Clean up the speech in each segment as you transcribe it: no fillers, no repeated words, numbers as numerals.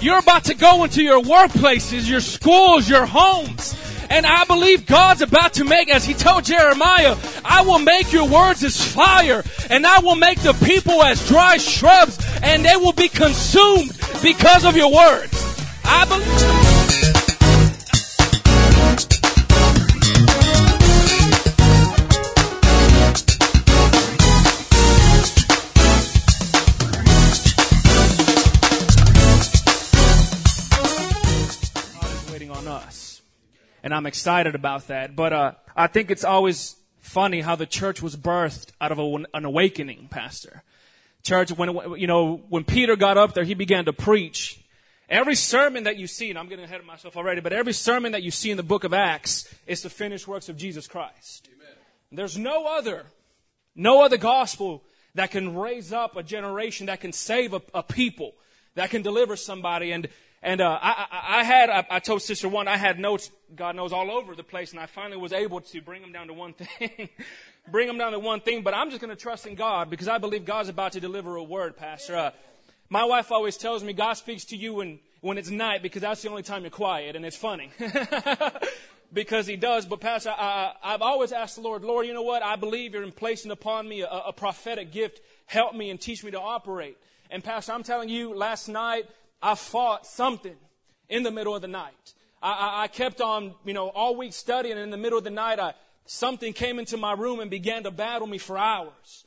You're about to go into your workplaces, your schools, your homes. And I believe God's about to make, as he told Jeremiah, I will make your words as fire, and I will make the people as dry shrubs, and they will be consumed because of your words. I believe. And I'm excited about that. But I think it's always funny how the church was birthed out of an awakening, Pastor. Church, when Peter got up there, he began to preach. Every sermon that you see, and I'm getting ahead of myself already, but every sermon that you see in the book of Acts is the finished works of Jesus Christ. Amen. There's no other gospel that can raise up a generation, that can save a people, that can deliver somebody. And I told Sister One, I had notes, God knows, all over the place, and I finally was able to bring them down to one thing. But I'm just going to trust in God, because I believe God's about to deliver a word, Pastor. My wife always tells me God speaks to you when it's night, because that's the only time you're quiet, and it's funny. Because he does. But Pastor, I've always asked the Lord, you know what? I believe you're placing upon me a prophetic gift. Help me and teach me to operate. And Pastor, I'm telling you, last night, I fought something in the middle of the night. I kept on, all week studying, and in the middle of the night, something came into my room and began to battle me for hours.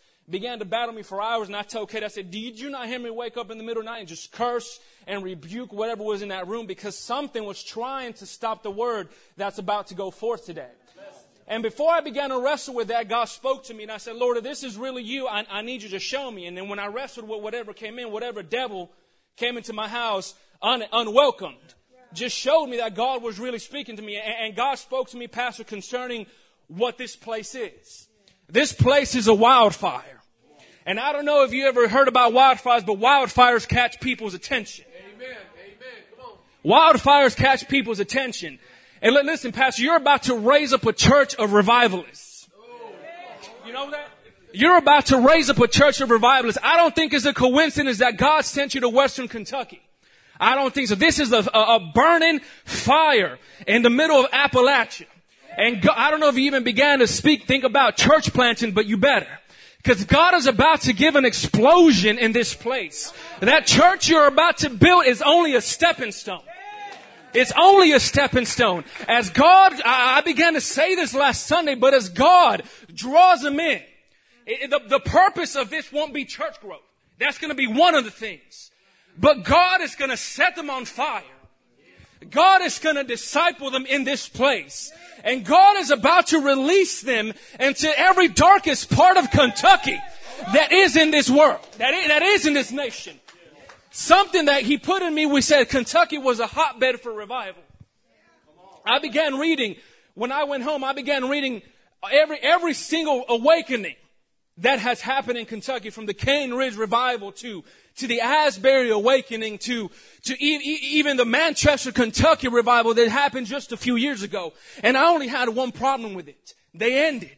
And I told Kate, I said, did you not hear me wake up in the middle of the night and just curse and rebuke whatever was in that room? Because something was trying to stop the word that's about to go forth today. And before I began to wrestle with that, God spoke to me, and I said, Lord, if this is really you, I need you to show me. And then when I wrestled with whatever came in, whatever devil came into my house unwelcomed, just showed me that God was really speaking to me. And God spoke to me, Pastor, concerning what this place is. This place is a wildfire. And I don't know if you ever heard about wildfires, but wildfires catch people's attention. Amen. Come on. Wildfires catch people's attention. And listen, Pastor, you're about to raise up a church of revivalists. You know that? You're about to raise up a church of revivalists. I don't think it's a coincidence that God sent you to Western Kentucky. I don't think so. This is a burning fire in the middle of Appalachia. And God, I don't know if you even began to think about church planting, but you better. Because God is about to give an explosion in this place. That church you're about to build is only a stepping stone. It's only a stepping stone. As God, I began to say this last Sunday, but as God draws them in, the purpose of this won't be church growth. That's going to be one of the things. But God is going to set them on fire. God is going to disciple them in this place. And God is about to release them into every darkest part of Kentucky that is in this world, that is in this nation. Something that he put in me, we said Kentucky was a hotbed for revival. I began reading, when I went home, I began reading every single awakening that has happened in Kentucky, from the Cane Ridge revival to the Asbury awakening to even the Manchester, Kentucky revival that happened just a few years ago. And I only had one problem with it. They ended.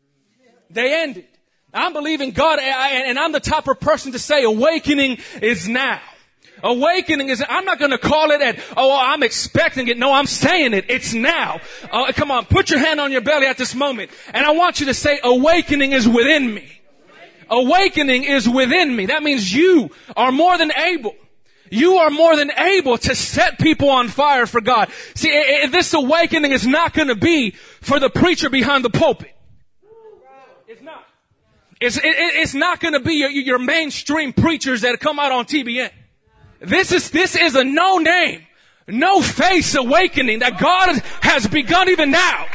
I'm believing God, and I'm the type of person to say awakening is now. Awakening is, I'm not going to call it I'm expecting it. No, I'm saying it. It's now. Come on, put your hand on your belly at this moment. And I want you to say, awakening is within me. Awakening is within me. That means you are more than able. You are more than able to set people on fire for God. See, this awakening is not going to be for the preacher behind the pulpit. It's not. It's not going to be your mainstream preachers that come out on TBN. This is a no-name, no-face awakening that God has begun even now.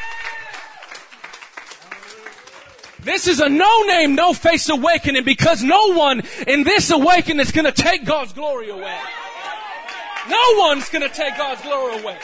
This is a no-name, no-face awakening, because no one in this awakening is going to take God's glory away. No one's going to take God's glory away.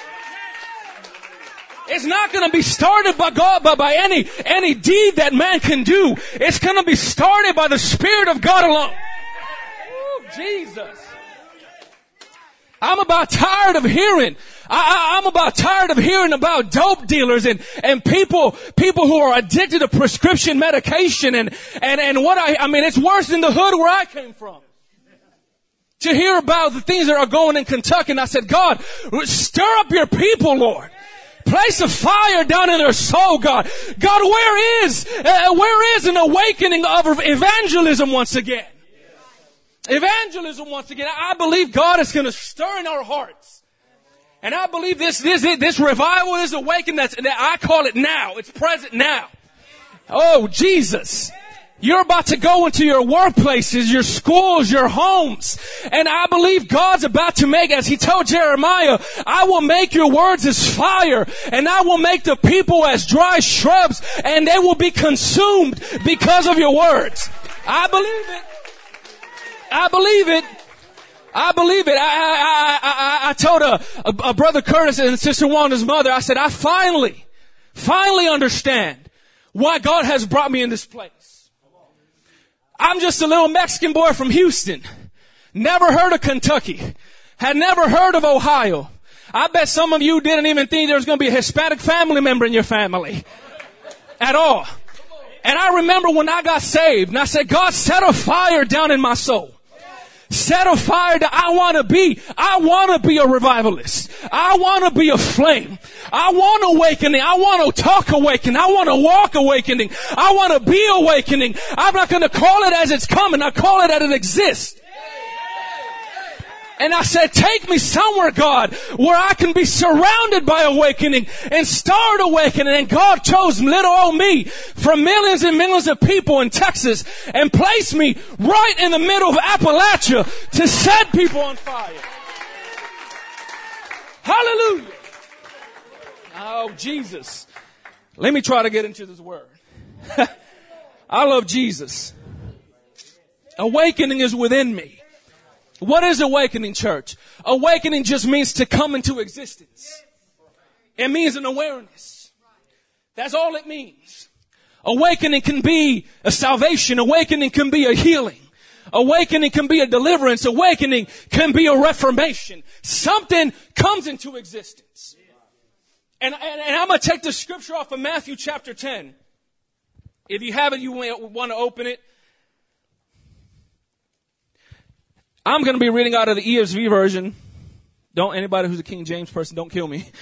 It's not going to be started by God, but by any deed that man can do. It's going to be started by the Spirit of God alone. Ooh, Jesus. I'm about tired of hearing. I'm about tired of hearing about dope dealers and people who are addicted to prescription medication and what I mean, it's worse than the hood where I came from. to hear about the things that are going in Kentucky. And I said, God, stir up your people, Lord. Place a fire down in their soul, God. God, where is an awakening of evangelism once again? Evangelism once again. I believe God is going to stir in our hearts. And I believe this revival, this awakening, that I call it now. It's present now. Oh, Jesus. You're about to go into your workplaces, your schools, your homes. And I believe God's about to make, as he told Jeremiah, I will make your words as fire, and I will make the people as dry shrubs, and they will be consumed because of your words. I believe it. I believe it. I believe it. I told a brother Curtis and sister Wanda's mother, I said, I finally understand why God has brought me in this place. I'm just a little Mexican boy from Houston. Never heard of Kentucky. Had never heard of Ohio. I bet some of you didn't even think there was going to be a Hispanic family member in your family. At all. And I remember when I got saved, and I said, God, set a fire down in my soul. Set a fire that I want to be a revivalist. I want to be a flame. I want awakening. I want to talk awakening. I want to walk awakening. I want to be awakening. I'm not going to call it as it's coming. I call it as it exists. And I said, take me somewhere, God, where I can be surrounded by awakening and start awakening. And God chose little old me from millions and millions of people in Texas and placed me right in the middle of Appalachia to set people on fire. Hallelujah. Oh, Jesus. Let me try to get into this word. I love Jesus. Awakening is within me. What is awakening, church? Awakening just means to come into existence. It means an awareness. That's all it means. Awakening can be a salvation. Awakening can be a healing. Awakening can be a deliverance. Awakening can be a reformation. Something comes into existence. And I'm going to take the scripture off of Matthew chapter 10. If you have it, you want to open it. I'm going to be reading out of the ESV version. Anybody who's a King James person, don't kill me.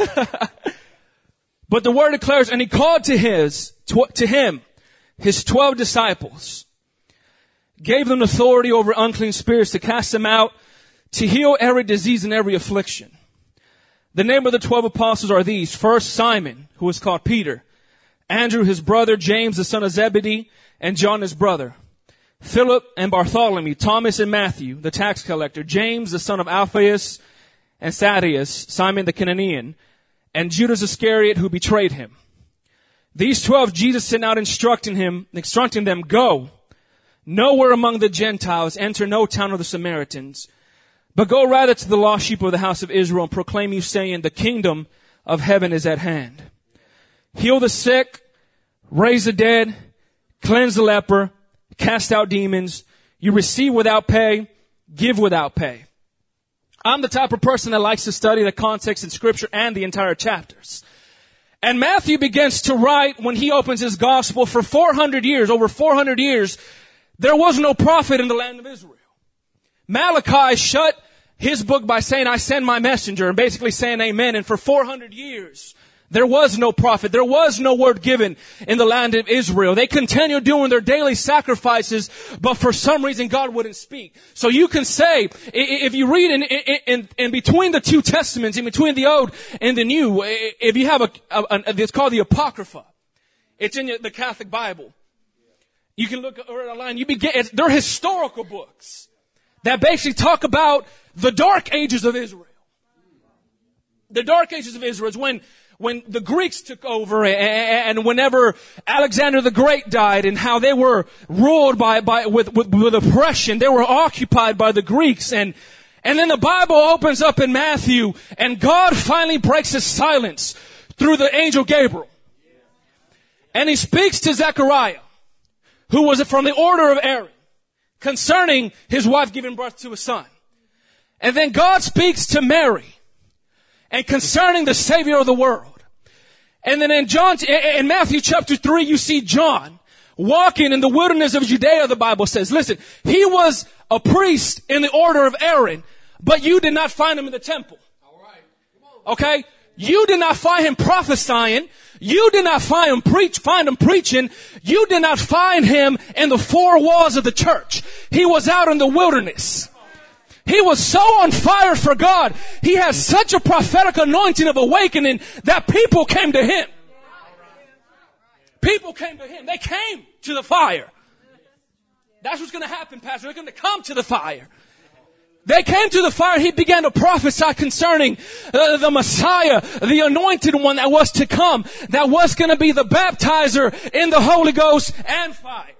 But the word declares, and he called to him his 12 disciples, gave them authority over unclean spirits to cast them out, to heal every disease and every affliction. The name of the 12 apostles are these. First, Simon, who is called Peter, Andrew, his brother, James, the son of Zebedee, and John, his brother, Philip and Bartholomew, Thomas and Matthew, the tax collector, James, the son of Alphaeus and Thaddeus, Simon the Canaanian, and Judas Iscariot, who betrayed him. These 12 Jesus sent out instructing them, go, nowhere among the Gentiles, enter no town of the Samaritans, but go rather to the lost sheep of the house of Israel and proclaim you saying, the kingdom of heaven is at hand. Heal the sick, raise the dead, cleanse the leper, cast out demons. You receive without pay, give without pay. I'm the type of person that likes to study the context in scripture and the entire chapters. And Matthew begins to write when he opens his gospel for 400 years, over 400 years, there was no prophet in the land of Israel. Malachi shut his book by saying, I send my messenger, and basically saying amen. And for 400 years, there was no prophet. There was no word given in the land of Israel. They continued doing their daily sacrifices, but for some reason God wouldn't speak. So you can say, if you read in between the two testaments, in between the Old and the New, if you have it's called the Apocrypha. It's in the Catholic Bible. You can look online. They're historical books that basically talk about the dark ages of Israel. The dark ages of Israel is when the Greeks took over and whenever Alexander the Great died and how they were ruled with oppression. They were occupied by the Greeks. And then the Bible opens up in Matthew and God finally breaks his silence through the angel Gabriel. And he speaks to Zechariah, who was from the order of Aaron, concerning his wife giving birth to a son. And then God speaks to Mary and concerning the Savior of the world. And then in Matthew chapter 3, you see John, walking in the wilderness of Judea, the Bible says. Listen, he was a priest in the order of Aaron, but you did not find him in the temple. Okay? You did not find him prophesying. You did not find him preaching. You did not find him in the four walls of the church. He was out in the wilderness. He was so on fire for God. He had such a prophetic anointing of awakening that people came to him. People came to him. They came to the fire. That's what's going to happen, Pastor. They're going to come to the fire. They came to the fire. He began to prophesy concerning the Messiah, the anointed one that was to come, that was going to be the baptizer in the Holy Ghost and fire.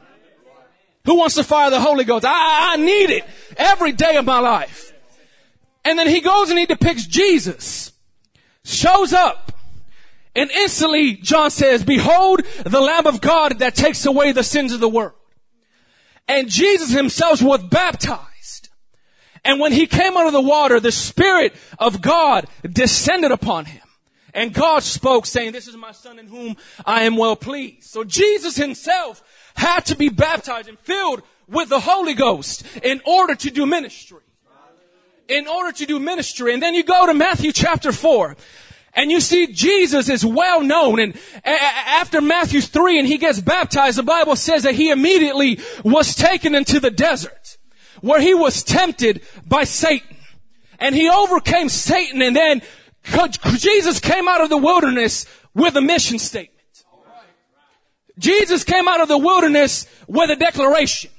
Who wants the fire of the Holy Ghost? I need it every day of my life. And then he goes and he depicts Jesus. Shows up. And instantly, John says, behold, the Lamb of God that takes away the sins of the world. And Jesus himself was baptized. And when he came out of the water, the Spirit of God descended upon him. And God spoke, saying, this is my Son in whom I am well pleased. So Jesus himself had to be baptized and filled with the Holy Ghost in order to do ministry. In order to do ministry. And then you go to Matthew chapter 4. And you see Jesus is well known. And after Matthew 3 and he gets baptized, the Bible says that he immediately was taken into the desert where he was tempted by Satan. And he overcame Satan. And then Jesus came out of the wilderness with a mission statement. Jesus came out of the wilderness with a declaration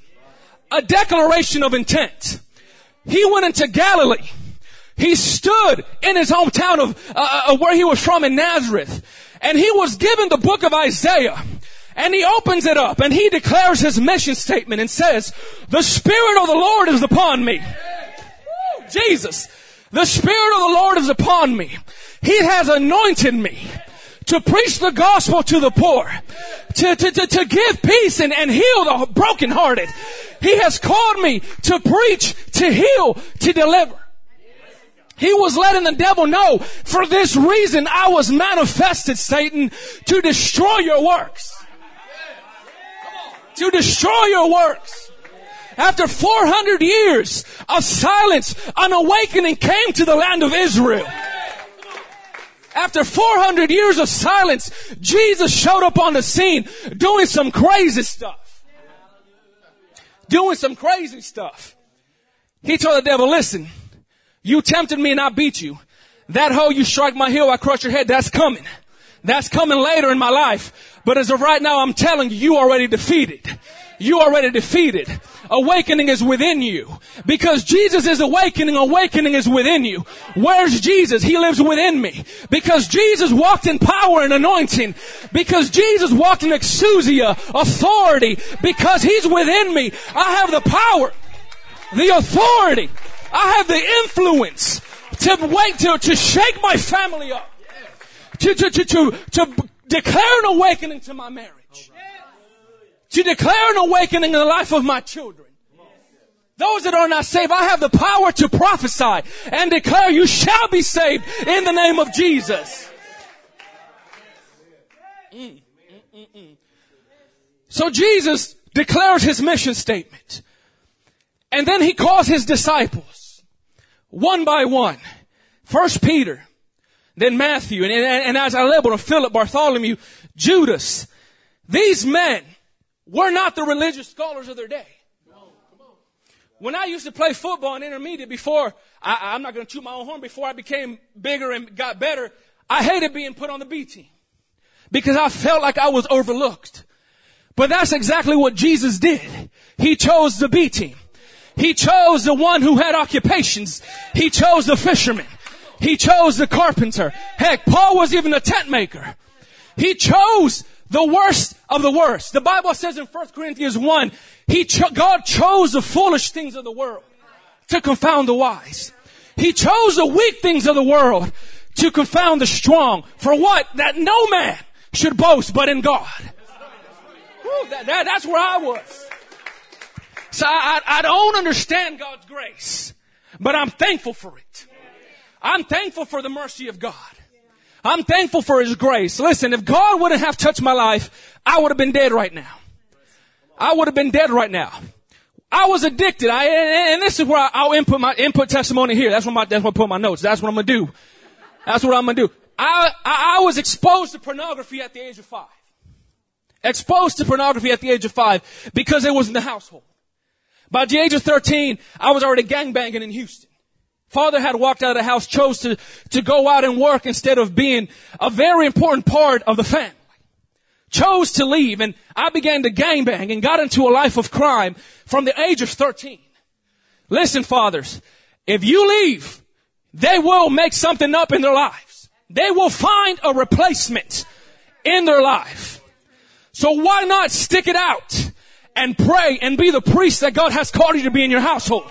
of intent. He went into Galilee. He stood in his hometown of where he was from in Nazareth. And he was given the book of Isaiah. And he opens it up and he declares his mission statement and says, the Spirit of the Lord is upon me. Woo, Jesus. The Spirit of the Lord is upon me. He has anointed me to preach the gospel to the poor, to give peace and heal the brokenhearted. He has called me to preach, to heal, to deliver. He was letting the devil know, for this reason I was manifested, Satan, to destroy your works. To destroy your works. After 400 years of silence, an awakening came to the land of Israel. After 400 years of silence, Jesus showed up on the scene doing some crazy stuff. Doing some crazy stuff. He told the devil, listen, you tempted me and I beat you. That hoe you strike my heel, I crush your head. That's coming. That's coming later in my life. But as of right now, I'm telling you, you already defeated. You already defeated. Awakening is within you. Because Jesus is awakening, awakening is within you. Where's Jesus? He lives within me. Because Jesus walked in power and anointing. Because Jesus walked in exousia, authority. Because He's within me. I have the power, the authority. I have the influence to shake my family up. To declare an awakening to my marriage. To declare an awakening in the life of my children. Those that are not saved, I have the power to prophesy and declare you shall be saved in the name of Jesus. So Jesus declares His mission statement. And then He calls His disciples one by one. First Peter, then Matthew, and as I labeled them, Philip, Bartholomew, Judas. These men were not the religious scholars of their day. When I used to play football in intermediate before, I'm not going to toot my own horn, before I became bigger and got better, I hated being put on the B team because I felt like I was overlooked. But that's exactly what Jesus did. He chose the B team. He chose the one who had occupations. He chose the fisherman. He chose the carpenter. Heck, Paul was even a tent maker. He chose the worst of the worst. The Bible says in 1 Corinthians 1, God chose the foolish things of the world to confound the wise. He chose the weak things of the world to confound the strong. For what? That no man should boast but in God. Woo, that's where I was. So I don't understand God's grace, but I'm thankful for it. I'm thankful for the mercy of God. I'm thankful for His grace. Listen, if God wouldn't have touched my life, I would have been dead right now. I would have been dead right now. I was addicted. And this is where I'll input my testimony here. That's where I put my notes. That's what I'm going to do. That's what I'm going to do. I was exposed to pornography at the age of 5. Exposed to pornography at the age of 5 because it was in the household. By the age of 13, I was already gangbanging in Houston. Father had walked out of the house, chose to go out and work instead of being a very important part of the family. Chose to leave, and I began to gangbang and got into a life of crime from the age of 13. Listen, fathers, if you leave, they will make something up in their lives. They will find a replacement in their life. So why not stick it out and pray and be the priest that God has called you to be in your household?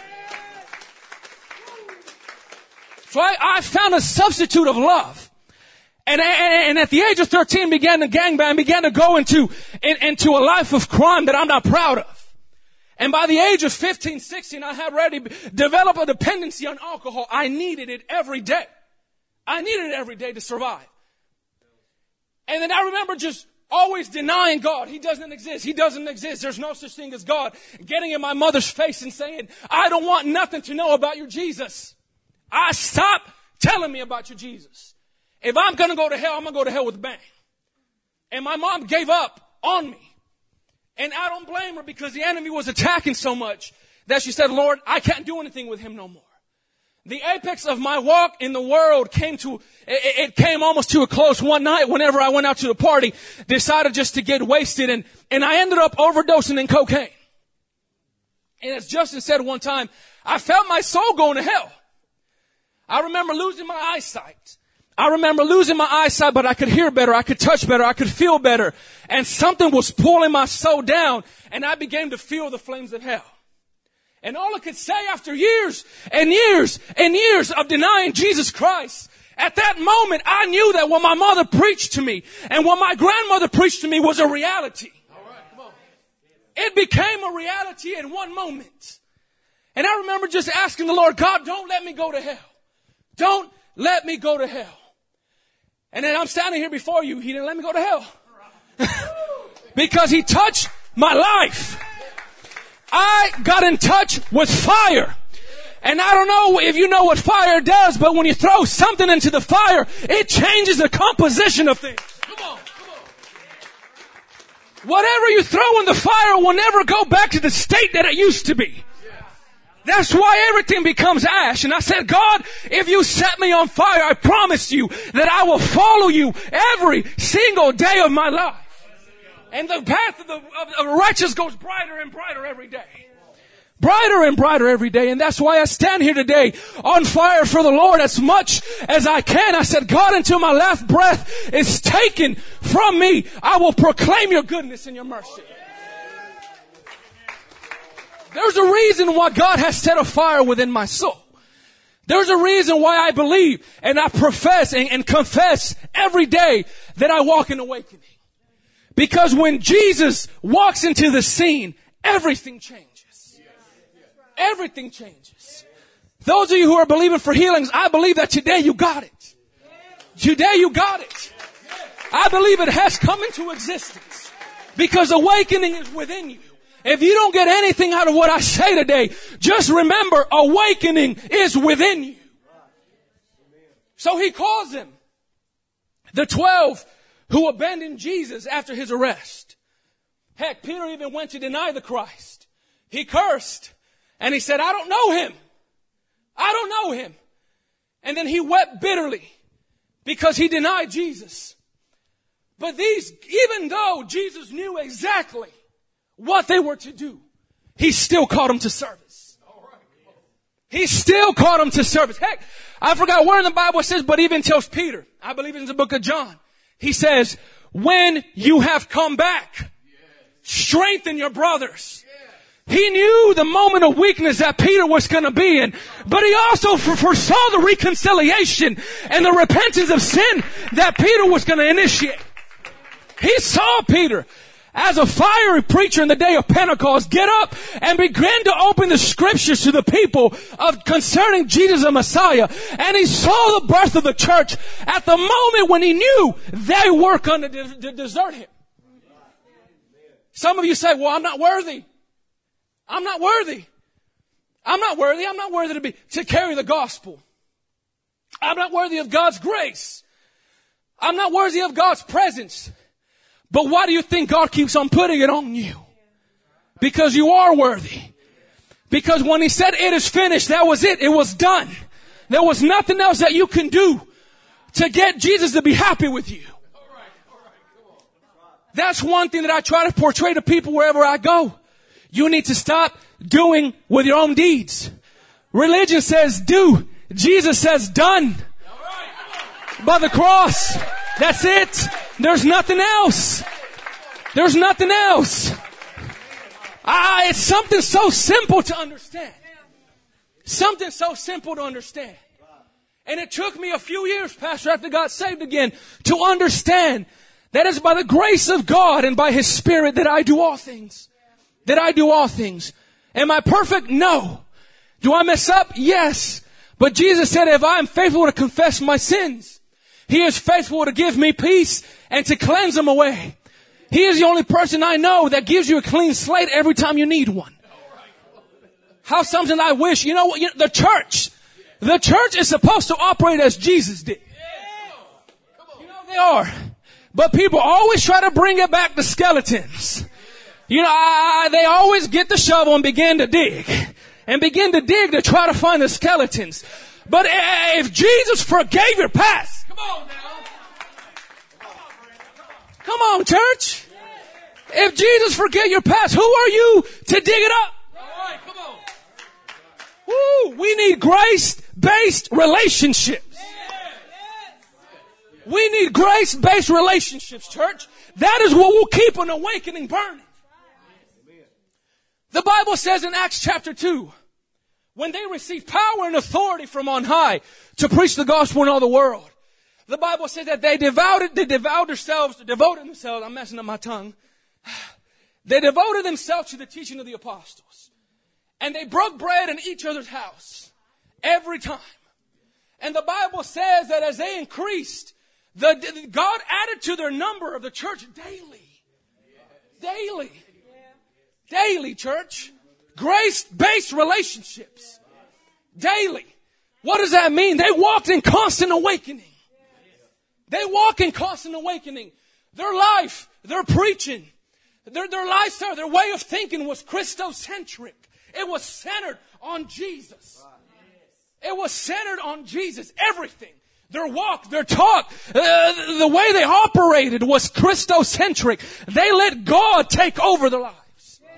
So I found a substitute of love. And at the age of 13 began to gangbang, began to go into a life of crime that I'm not proud of. And by the age of 15, 16, I had already developed a dependency on alcohol. I needed it every day. I needed it every day to survive. And then I remember just always denying God. He doesn't exist. He doesn't exist. There's no such thing as God. Getting in my mother's face and saying, I don't want nothing to know about your Jesus. Stop telling me about your Jesus. If I'm going to go to hell, I'm going to go to hell with a bang. And my mom gave up on me. And I don't blame her because the enemy was attacking so much that she said, Lord, I can't do anything with him no more. The apex of my walk in the world came almost to a close one night whenever I went out to the party, decided just to get wasted, and I ended up overdosing in cocaine. And as Justin said one time, I felt my soul going to hell. I remember losing my eyesight. But I could hear better. I could touch better. I could feel better. And something was pulling my soul down, and I began to feel the flames of hell. And all I could say after years and years and years of denying Jesus Christ, at that moment, I knew that what my mother preached to me and what my grandmother preached to me was a reality. It became a reality in one moment. And I remember just asking the Lord, God, don't let me go to hell. Don't let me go to hell. And then I'm standing here before you. He didn't let me go to hell. Because he touched my life. I got in touch with fire. And I don't know if you know what fire does, but when you throw something into the fire, it changes the composition of things. Come on. Whatever you throw in the fire will never go back to the state that it used to be. That's why everything becomes ash. And I said, God, if you set me on fire, I promise you that I will follow you every single day of my life. And the path of the righteous goes brighter and brighter every day. Brighter and brighter every day. And that's why I stand here today on fire for the Lord as much as I can. I said, God, until my last breath is taken from me, I will proclaim your goodness and your mercy. There's a reason why God has set a fire within my soul. There's a reason why I believe and I profess and confess every day that I walk in awakening. Because when Jesus walks into the scene, everything changes. Everything changes. Those of you who are believing for healings, I believe that today you got it. Today you got it. I believe it has come into existence. Because awakening is within you. If you don't get anything out of what I say today, just remember awakening is within you. So he calls them the 12 who abandoned Jesus after his arrest. Heck, Peter even went to deny the Christ. He cursed and he said, I don't know him. I don't know him. And then he wept bitterly because he denied Jesus. But even though Jesus knew exactly what they were to do, he still called them to service. He still called them to service. Heck, I forgot where in the Bible it says, but even tells Peter, I believe it's the book of John. He says, when you have come back, strengthen your brothers. He knew the moment of weakness that Peter was going to be in, but he also foresaw the reconciliation and the repentance of sin that Peter was going to initiate. He saw Peter as a fiery preacher in the day of Pentecost get up and begin to open the scriptures to the people concerning Jesus the Messiah. And he saw the birth of the church at the moment when he knew they were going to desert him. Some of you say, well, I'm not worthy. I'm not worthy. I'm not worthy. I'm not worthy to carry the gospel. I'm not worthy of God's grace. I'm not worthy of God's presence. But why do you think God keeps on putting it on you? Because you are worthy. Because when He said it is finished, that was it. It was done. There was nothing else that you can do to get Jesus to be happy with you. That's one thing that I try to portray to people wherever I go. You need to stop doing with your own deeds. Religion says do. Jesus says done. By the cross. That's it. There's nothing else. There's nothing else. It's something so simple to understand. Something so simple to understand. And it took me a few years, Pastor, after I got saved again, to understand that it's by the grace of God and by His Spirit that I do all things. That I do all things. Am I perfect? No. Do I mess up? Yes. But Jesus said, if I am faithful to confess my sins, He is faithful to give me peace and to cleanse them away. He is the only person I know that gives you a clean slate every time you need one. How something I wish, the church is supposed to operate as Jesus did. They are. But people always try to bring it back to skeletons. They always get the shovel and begin to dig. And begin to dig to try to find the skeletons. But if Jesus forgave your past, come on now. Come on, church. If Jesus forgave your past, who are you to dig it up? All right, come on. Woo, we need grace-based relationships. We need grace-based relationships, church. That is what will keep an awakening burning. The Bible says in Acts chapter 2, when they received power and authority from on high to preach the gospel in all the world, the Bible says that they devoted themselves, I'm messing up my tongue. They devoted themselves to the teaching of the apostles. And they broke bread in each other's house every time. And the Bible says that as they increased, God added to their number of the church daily. Daily. Daily, church. Grace-based relationships. Daily. What does that mean? They walked in constant awakening. They walk in constant awakening. Their life, their preaching, their lifestyle, their way of thinking was Christocentric. It was centered on Jesus. It was centered on Jesus. Everything. Their walk, their talk, the way they operated was Christocentric. They let God take over their lives.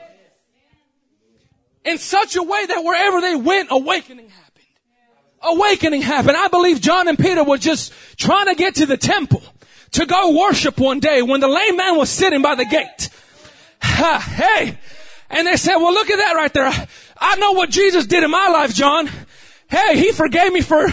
In such a way that wherever they went, awakening happened. Awakening happened. I believe John and Peter were just trying to get to the temple to go worship one day when the lame man was sitting by the gate. Hey. And they said, well, look at that right there. I know what Jesus did in my life, John. Hey, He forgave me for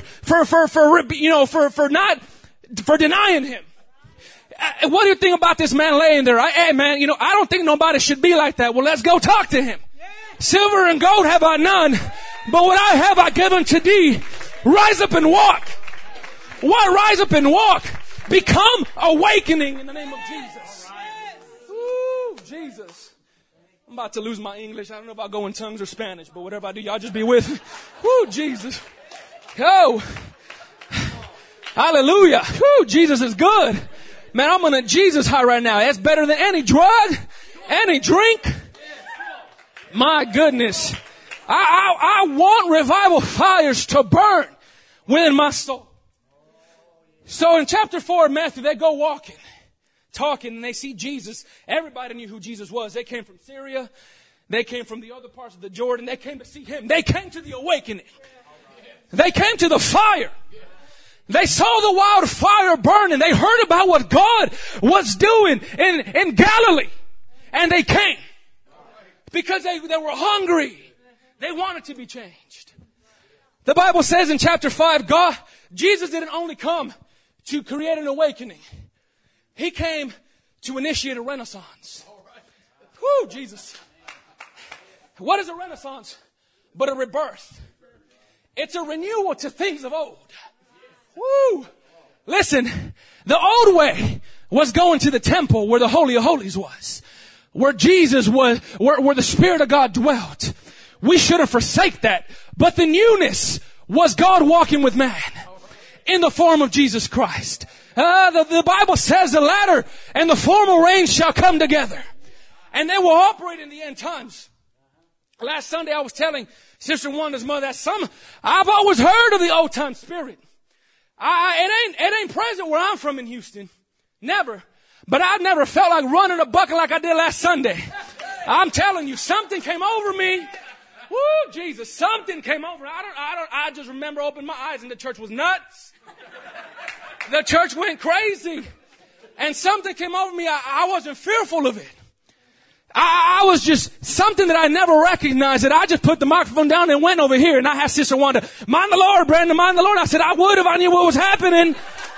denying Him. What do you think about this man laying there? Hey, man, I don't think nobody should be like that. Well, let's go talk to him. Silver and gold have I none, but what I have I give unto thee. Rise up and walk. What? Rise up and walk. Become awakening in the name of Jesus. Ooh, Jesus. I'm about to lose my English. I don't know if I'll go in tongues or Spanish, but whatever I do, y'all just be with me. Woo, Jesus. Oh. Hallelujah. Woo, Jesus is good. Man, I'm on a Jesus high right now. That's better than any drug, any drink. My goodness. I want revival fires to burn within my soul. So in chapter 4 of Matthew, they go walking, talking, and they see Jesus. Everybody knew who Jesus was. They came from Syria. They came from the other parts of the Jordan. They came to see Him. They came to the awakening. They came to the fire. They saw the wildfire burning. They heard about what God was doing in Galilee. And they came. Because they were hungry. They wanted to be changed. The Bible says in chapter 5, Jesus didn't only come to create an awakening. He came to initiate a renaissance. Whew, Jesus. What is a renaissance? But a rebirth. It's a renewal to things of old. Woo! Listen, the old way was going to the temple where the Holy of Holies was. where Jesus was, where the Spirit of God dwelt. We shouldn't forsake that. But the newness was God walking with man in the form of Jesus Christ. The Bible says the latter and the former rain shall come together. And they will operate in the end times. Last Sunday I was telling Sister Wanda's mother that I've always heard of the old time spirit. It ain't present where I'm from in Houston. Never. But I've never felt like running a bucket like I did last Sunday. I'm telling you, something came over me. Woo, Jesus, something came over. I just remember opening my eyes and the church was nuts. The church went crazy. And something came over me. I wasn't fearful of it. I was just something that I never recognized, that I just put the microphone down and went over here. And I had Sister Wanda, mind the Lord, Brandon, mind the Lord. I said, I would if I knew what was happening.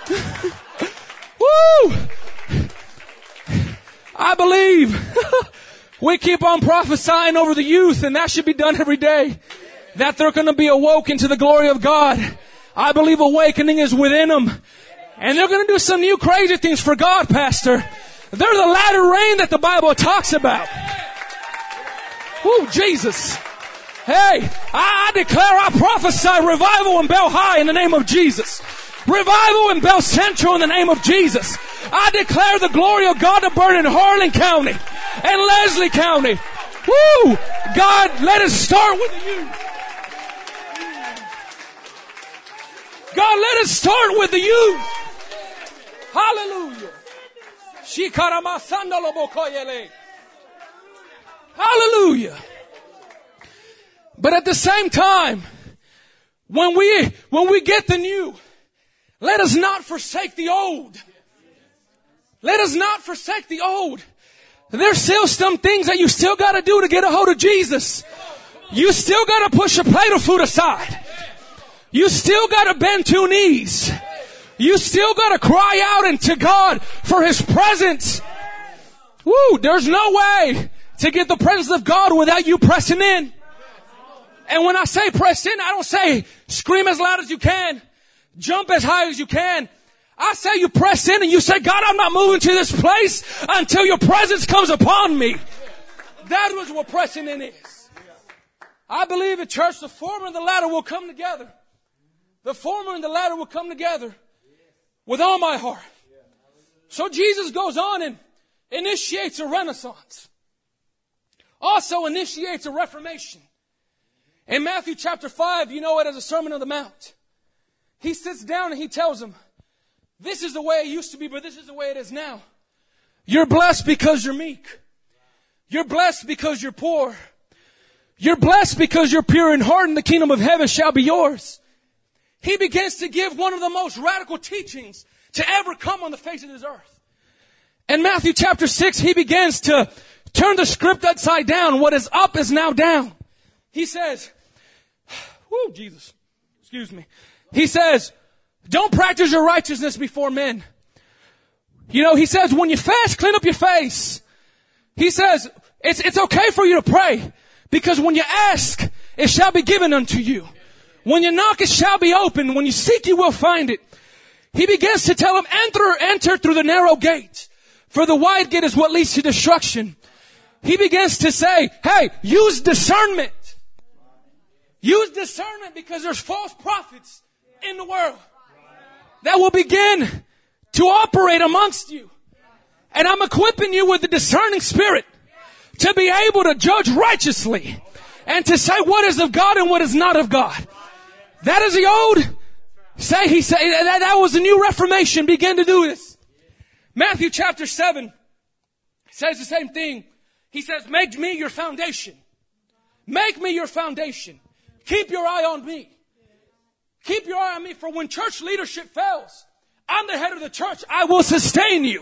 Woo! I believe we keep on prophesying over the youth, and that should be done every day, that they're going to be awoken to the glory of God. I believe awakening is within them. And they're going to do some new crazy things for God, Pastor. They're the latter rain that the Bible talks about. Oh, Jesus. Hey, I declare, I prophesy revival in Bell High in the name of Jesus. Revival in Bell Central in the name of Jesus. I declare the glory of God to burn in Harlan County and Leslie County. Woo! God, let us start with the youth. God, let us start with the youth. Hallelujah. Hallelujah. But at the same time, when we get the new, let us not forsake the old. Let us not forsake the old. There's still some things that you still got to do to get a hold of Jesus. You still got to push a plate of food aside. You still got to bend two knees. You still got to cry out into God for His presence. Woo, there's no way to get the presence of God without you pressing in. And when I say press in, I don't say scream as loud as you can, jump as high as you can. I say you press in and you say, God, I'm not moving to this place until your presence comes upon me. That is what pressing in is. I believe in church, the former and the latter will come together. The former and the latter will come together with all my heart. So Jesus goes on and initiates a renaissance. Also initiates a reformation. In Matthew chapter 5, you know it as a Sermon on the Mount. He sits down and he tells them, this is the way it used to be, but this is the way it is now. You're blessed because you're meek. You're blessed because you're poor. You're blessed because you're pure in heart, and the kingdom of heaven shall be yours. He begins to give one of the most radical teachings to ever come on the face of this earth. In Matthew chapter 6, he begins to turn the script upside down. What is up is now down. He says, whoo, Jesus, excuse me. He says, don't practice your righteousness before men. You know, he says, when you fast, clean up your face. He says, it's okay for you to pray, because when you ask, it shall be given unto you. When you knock, it shall be opened. When you seek, you will find it. He begins to tell them, enter through the narrow gate, for the wide gate is what leads to destruction. He begins to say, hey, use discernment. Use discernment, because there's false prophets in the world that will begin to operate amongst you. And I'm equipping you with the discerning spirit to be able to judge righteously and to say what is of God and what is not of God. That is the old say. He said that was the new Reformation began to do this. Matthew chapter 7 says the same thing. He says, make me your foundation. Make me your foundation. Keep your eye on me. Keep your eye on me, for when church leadership fails, I'm the head of the church. I will sustain you.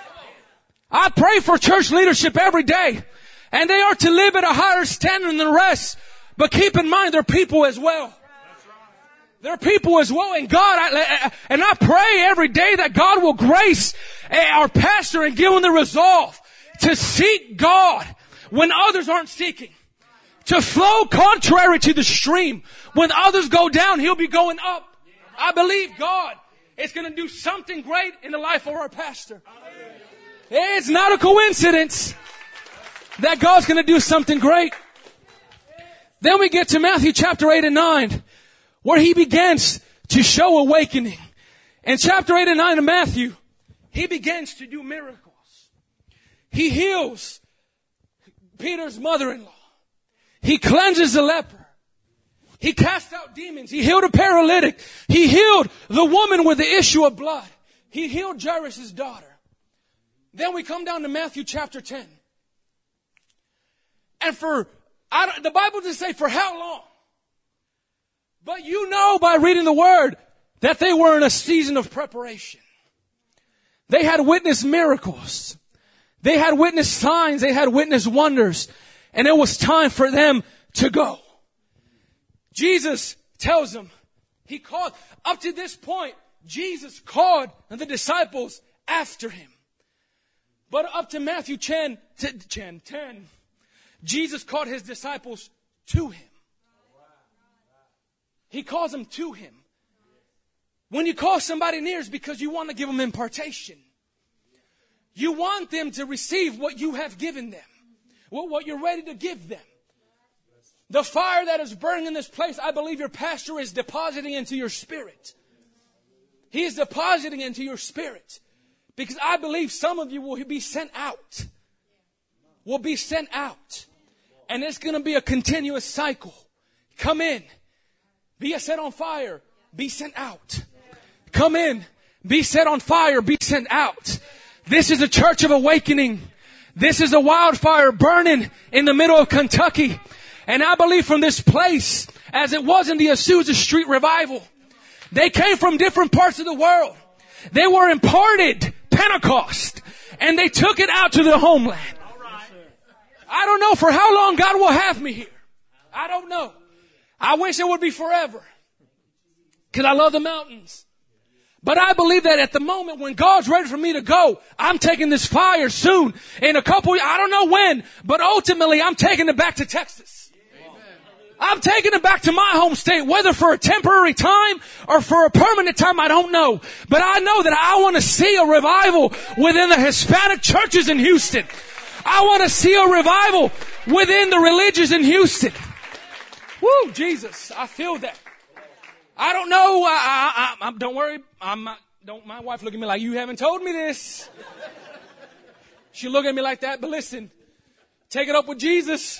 I pray for church leadership every day, and they are to live at a higher standard than the rest. But keep in mind, they're people as well. They're people as well. And God, I pray every day that God will grace our pastor and give him the resolve to seek God when others aren't seeking. To flow contrary to the stream. When others go down, he'll be going up. I believe God is going to do something great in the life of our pastor. It's not a coincidence. that God's going to do something great. Then we get to Matthew chapter 8 and 9, where he begins to show awakening. In chapter 8 and 9 of Matthew, he begins to do miracles. He heals Peter's mother-in-law. He cleanses the leper. He cast out demons. He healed a paralytic. He healed the woman with the issue of blood. He healed Jairus' daughter. Then we come down to Matthew chapter 10. And the Bible doesn't say for how long. But you know by reading the word that they were in a season of preparation. They had witnessed miracles. They had witnessed signs. They had witnessed wonders. And it was time for them to go. Jesus tells them, up to this point, Jesus called the disciples after him. But up to Matthew 10, Jesus called his disciples to him. He calls them to him. When you call somebody near, it's because you want to give them impartation. You want them to receive what you have given them, what you're ready to give them. The fire that is burning in this place, I believe your pastor is depositing into your spirit. He is depositing into your spirit. Because I believe some of you will be sent out. Will be sent out. And it's going to be a continuous cycle. Come in. Be set on fire. Be sent out. Come in. Be set on fire. Be sent out. This is a church of awakening. This is a wildfire burning in the middle of Kentucky. And I believe from this place, as it was in the Azusa Street revival, they came from different parts of the world. They were imparted Pentecost, and they took it out to their homeland. I don't know for how long God will have me here. I don't know. I wish it would be forever, because I love the mountains. But I believe that at the moment when God's ready for me to go, I'm taking this fire soon. In a couple, I don't know when, but ultimately I'm taking it back to Texas. I'm taking it back to my home state, whether for a temporary time or for a permanent time, I don't know. But I know that I want to see a revival within the Hispanic churches in Houston. I want to see a revival within the religious in Houston. Woo, Jesus, I feel that. I don't know. Don't worry. Don't my wife look at me like, you haven't told me this. She look at me like that. But listen, take it up with Jesus.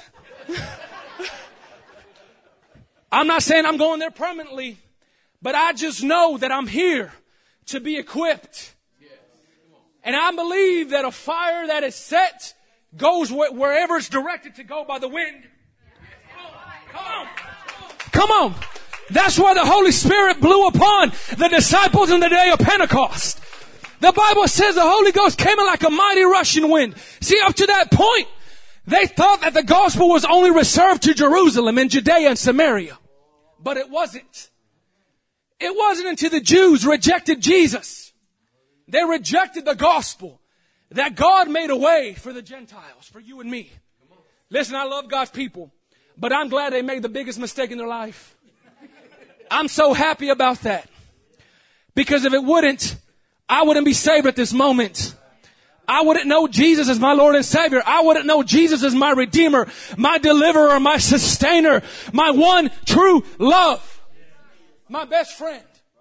I'm not saying I'm going there permanently, but I just know that I'm here to be equipped. And I believe that a fire that is set goes wherever it's directed to go by the wind. Come on. Come on. That's why the Holy Spirit blew upon the disciples in the day of Pentecost. The Bible says the Holy Ghost came in like a mighty rushing wind. See, up to that point, they thought that the gospel was only reserved to Jerusalem and Judea and Samaria. But it wasn't. It wasn't until the Jews rejected Jesus. They rejected the gospel that God made a way for the Gentiles, for you and me. Listen, I love God's people, but I'm glad they made the biggest mistake in their life. I'm so happy about that. Because if it wouldn't, I wouldn't be saved at this moment. I wouldn't know Jesus as my Lord and Savior. I wouldn't know Jesus as my Redeemer, my Deliverer, my Sustainer, my one true love, my best friend.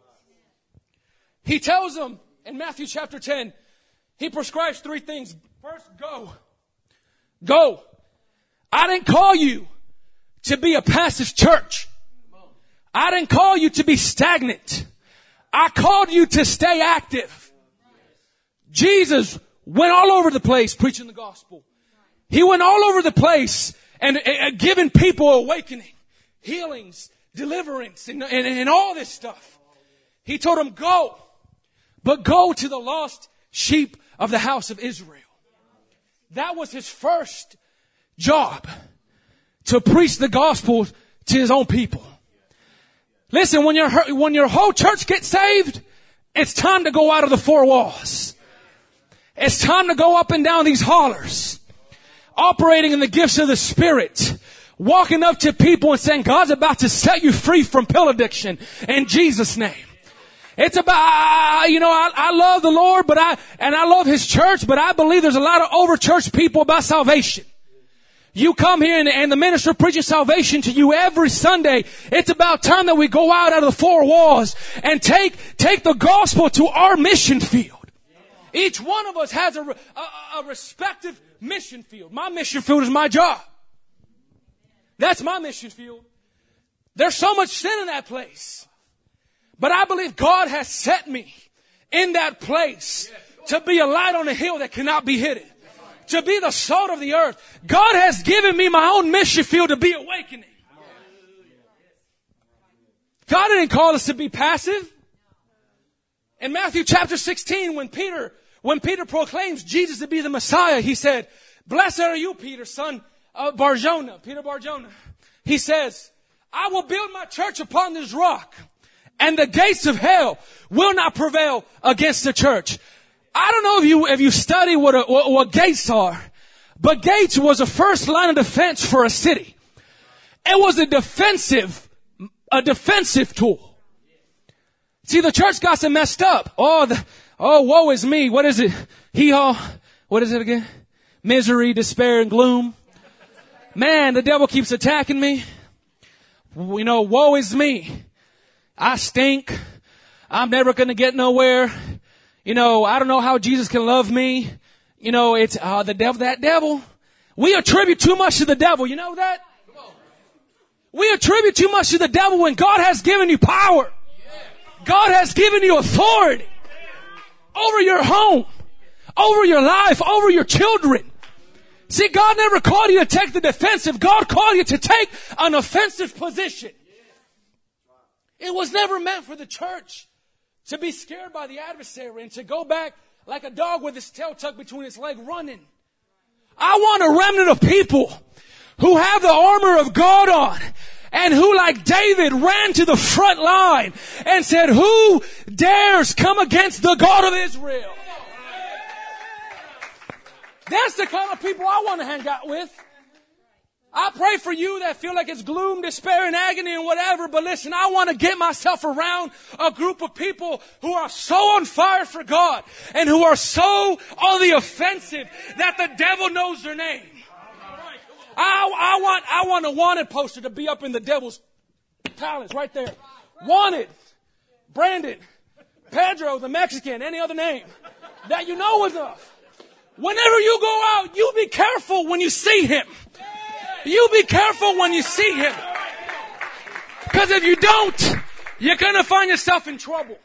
He tells them in Matthew chapter 10, he prescribes 3 things. First, go. Go. I didn't call you to be a passive church. I didn't call you to be stagnant. I called you to stay active. Jesus went all over the place preaching the gospel. He went all over the place and giving people awakening, healings, deliverance, and all this stuff. He told them, go, but go to the lost sheep of the house of Israel. That was his first job, to preach the gospel to his own people. Listen, when your whole church gets saved, it's time to go out of the 4 walls. It's time to go up and down these hollers, operating in the gifts of the Spirit, walking up to people and saying, God's about to set you free from pill addiction in Jesus' name. It's about, I love the Lord, I love His church, but I believe there's a lot of over-churched people about salvation. You come here and the minister preaching salvation to you every Sunday. It's about time that we go out of the four walls and take the gospel to our mission field. Each one of us has a respective mission field. My mission field is my job. That's my mission field. There's so much sin in that place. But I believe God has set me in that place to be a light on a hill that cannot be hidden. To be the salt of the earth. God has given me my own mission field to be awakening. God didn't call us to be passive. In Matthew chapter 16, when Peter proclaims Jesus to be the Messiah, he said, "Blessed are you, Peter, son of Barjona." Peter Barjona. He says, "I will build my church upon this rock, and the gates of hell will not prevail against the church." I don't know if you study what gates are, but gates was a first line of defense for a city. It was a defensive tool. See, the church got some messed up. Woe is me. What is it? What is it again? Misery, despair, and gloom. Man, the devil keeps attacking me. Woe is me. I stink. I'm never going to get nowhere. I don't know how Jesus can love me. It's the devil, that devil. We attribute too much to the devil. You know that? We attribute too much to the devil when God has given you power. God has given you authority over your home, over your life, over your children. See, God never called you to take the defensive. God called you to take an offensive position. It was never meant for the church to be scared by the adversary and to go back like a dog with his tail tucked between its legs running. I want a remnant of people who have the armor of God on and who, like David, ran to the front line and said, "Who dares come against the God of Israel?" That's the kind of people I want to hang out with. I pray for you that feel like it's gloom, despair, and agony and whatever. But listen, I want to get myself around a group of people who are so on fire for God and who are so on the offensive that the devil knows their name. I want a wanted poster to be up in the devil's palace right there. Wanted. Brandon. Pedro, the Mexican, any other name that you know enough. Whenever you go out, you be careful when you see him. You be careful when you see him. Because if you don't, you're going to find yourself in trouble.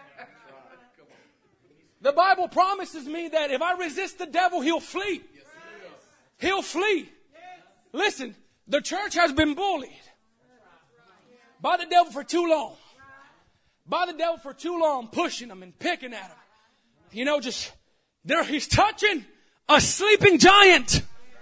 The Bible promises me that if I resist the devil, he'll flee. He'll flee. Listen, the church has been bullied by the devil for too long. By the devil for too long, pushing them and picking at them. He's touching a sleeping giant.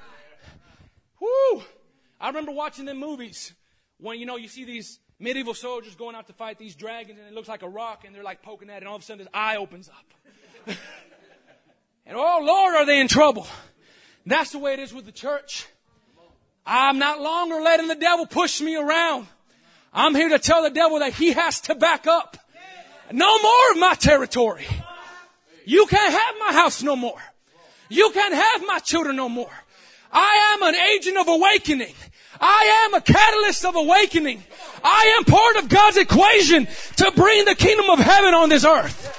Woo! I remember watching them movies when, you see these medieval soldiers going out to fight these dragons and it looks like a rock and they're like poking at it and all of a sudden his eye opens up. And oh Lord, are they in trouble? That's the way it is with the church. I'm not longer letting the devil push me around. I'm here to tell the devil that he has to back up. No more of my territory. You can't have my house no more. You can't have my children no more. I am an agent of awakening. I am a catalyst of awakening. I am part of God's equation to bring the kingdom of heaven on this earth.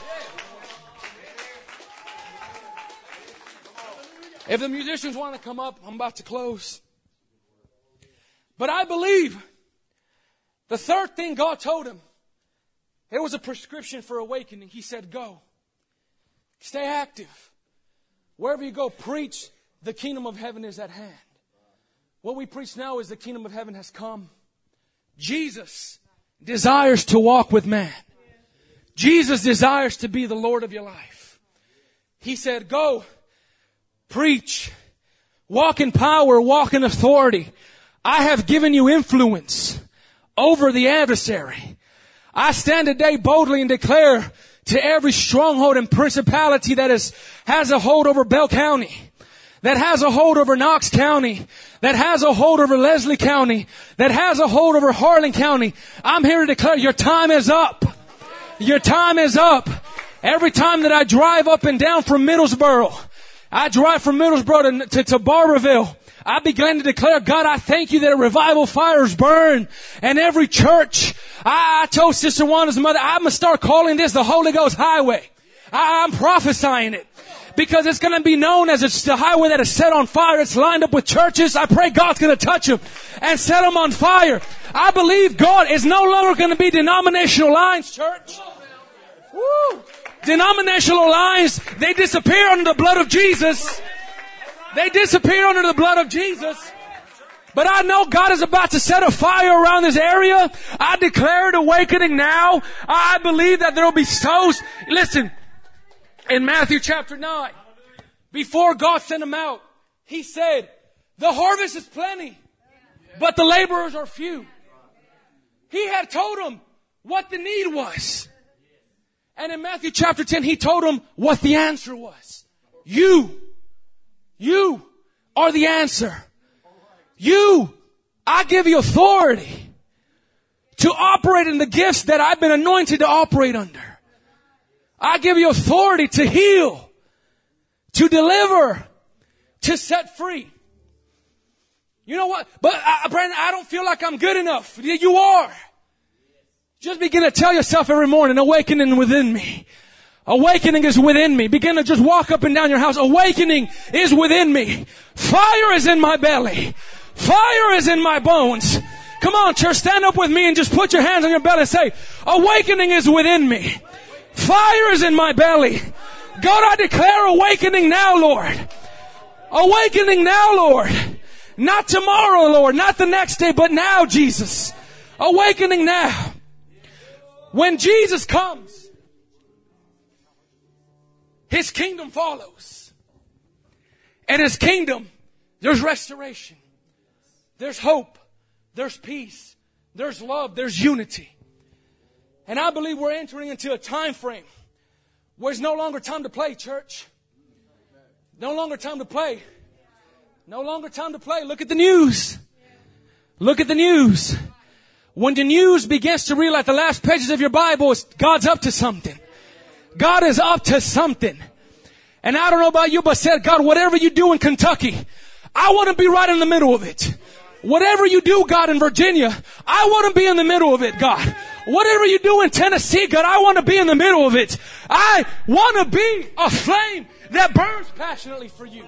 If the musicians want to come up, I'm about to close. But I believe the third thing God told him, it was a prescription for awakening. He said, go. Stay active. Wherever you go, preach. The kingdom of heaven is at hand. What we preach now is the kingdom of heaven has come. Jesus desires to walk with man. Jesus desires to be the Lord of your life. He said, go, preach, walk in power, walk in authority. I have given you influence over the adversary. I stand today boldly and declare to every stronghold and principality that has a hold over Bell County, that has a hold over Knox County, that has a hold over Leslie County, that has a hold over Harlan County. I'm here to declare your time is up. Your time is up. Every time that I drive up and down from Middlesboro, I drive from Middlesboro to Barberville, I began to declare, God, I thank you that a revival fires burn in every church. I told Sister Wanda's mother, I'm going to start calling this the Holy Ghost Highway. I'm prophesying it. Because it's going to be known as it's the highway that is set on fire. It's lined up with churches. I pray God's going to touch them and set them on fire. I believe God is no longer going to be denominational lines, church. Woo. Denominational lines, they disappear under the blood of Jesus. They disappear under the blood of Jesus. But I know God is about to set a fire around this area. I declare it awakening now. I believe that there will be souls. Listen, in Matthew chapter 9, before God sent them out, He said, the harvest is plenty, but the laborers are few. He had told them what the need was. And in Matthew chapter 10, He told them what the answer was. You are the answer. I give you authority to operate in the gifts that I've been anointed to operate under. I give you authority to heal, to deliver, to set free. You know what? But Brandon, I don't feel like I'm good enough. You are. Just begin to tell yourself every morning, awakening within me. Awakening is within me. Begin to just walk up and down your house. Awakening is within me. Fire is in my belly. Fire is in my bones. Come on, church, stand up with me and just put your hands on your belly and say, awakening is within me. Fire is in my belly. God, I declare awakening now, Lord. Awakening now, Lord. Not tomorrow, Lord. Not the next day, but now, Jesus. Awakening now. When Jesus comes, His kingdom follows. And His kingdom, there's restoration. There's hope. There's peace. There's love. There's unity. And I believe we're entering into a time frame where it's no longer time to play, church. No longer time to play. No longer time to play. Look at the news. Look at the news. When the news begins to read like the last pages of your Bible, God's up to something. God is up to something. And I don't know about you, but said, God, whatever you do in Kentucky, I want to be right in the middle of it. Whatever you do, God, in Virginia, I want to be in the middle of it, God. Whatever you do in Tennessee, God, I want to be in the middle of it. I want to be a flame that burns passionately for you.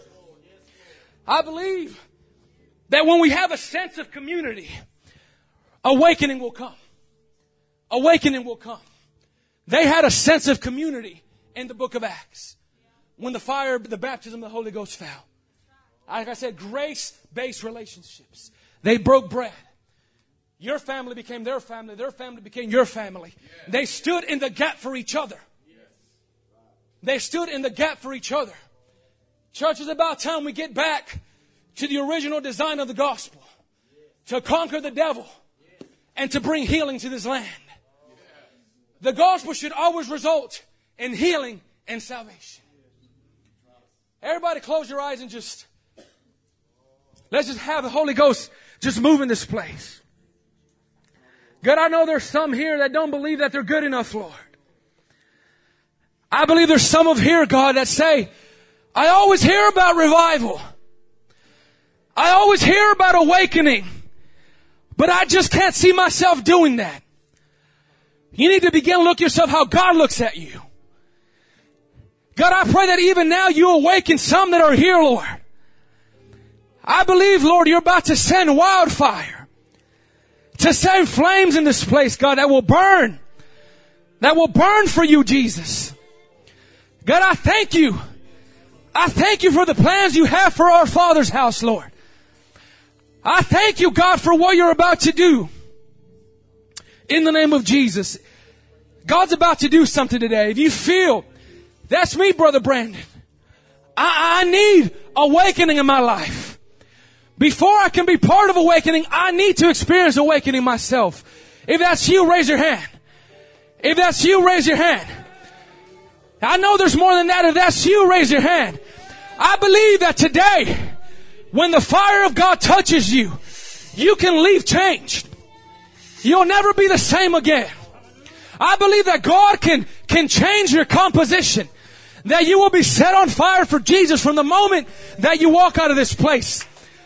I believe that when we have a sense of community, awakening will come. Awakening will come. They had a sense of community in the book of Acts when the baptism of the Holy Ghost fell. Like I said, grace-based relationships. They broke bread. Your family became their family became your family. They stood in the gap for each other. They stood in the gap for each other. Church, it's about time we get back to the original design of the gospel. To conquer the devil and to bring healing to this land. The gospel should always result in healing and salvation. Everybody close your eyes and let's just have the Holy Ghost just move in this place. God, I know there's some here that don't believe that they're good enough, Lord. I believe there's some of here, God, that say, I always hear about revival. I always hear about awakening. But I just can't see myself doing that. You need to begin to look yourself how God looks at you. God, I pray that even now you awaken some that are here, Lord. I believe, Lord, you're about to send wildfire. To send flames in this place, God, that will burn. That will burn for you, Jesus. God, I thank you. I thank you for the plans you have for our Father's house, Lord. I thank you, God, for what you're about to do. In the name of Jesus. God's about to do something today. If you feel, that's me, Brother Brandon. I need awakening in my life. Before I can be part of awakening, I need to experience awakening myself. If that's you, raise your hand. If that's you, raise your hand. I know there's more than that. If that's you, raise your hand. I believe that today, when the fire of God touches you, you can leave changed. You'll never be the same again. I believe that God can change your composition. That you will be set on fire for Jesus from the moment that you walk out of this place.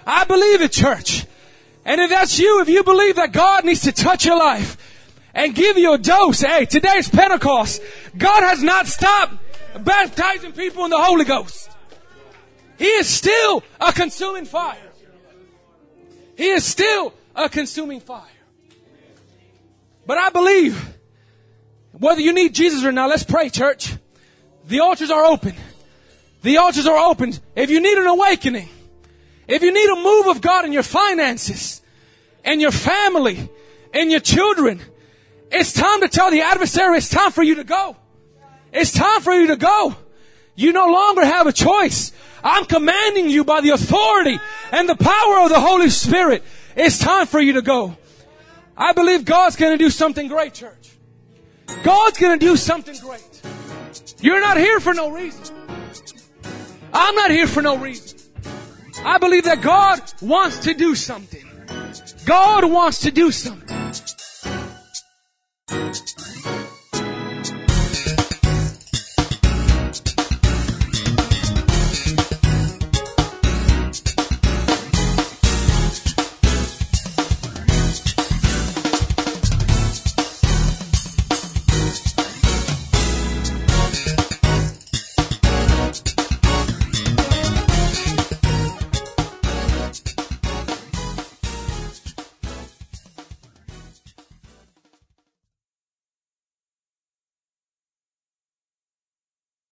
I believe it, church. And if that's you, if you believe that God needs to touch your life and give you a dose, hey, today's Pentecost. God has not stopped baptizing people in the Holy Ghost. He is still a consuming fire. He is still a consuming fire. But I believe, whether you need Jesus or not, let's pray, church. The altars are open. The altars are open. If you need an awakening, if you need a move of God in your finances, in your family, in your children, it's time to tell the adversary it's time for you to go. It's time for you to go. You no longer have a choice. I'm commanding you by the authority and the power of the Holy Spirit. It's time for you to go. I believe God's going to do something great, church. God's going to do something great. You're not here for no reason. I'm not here for no reason. I believe that God wants to do something. God wants to do something.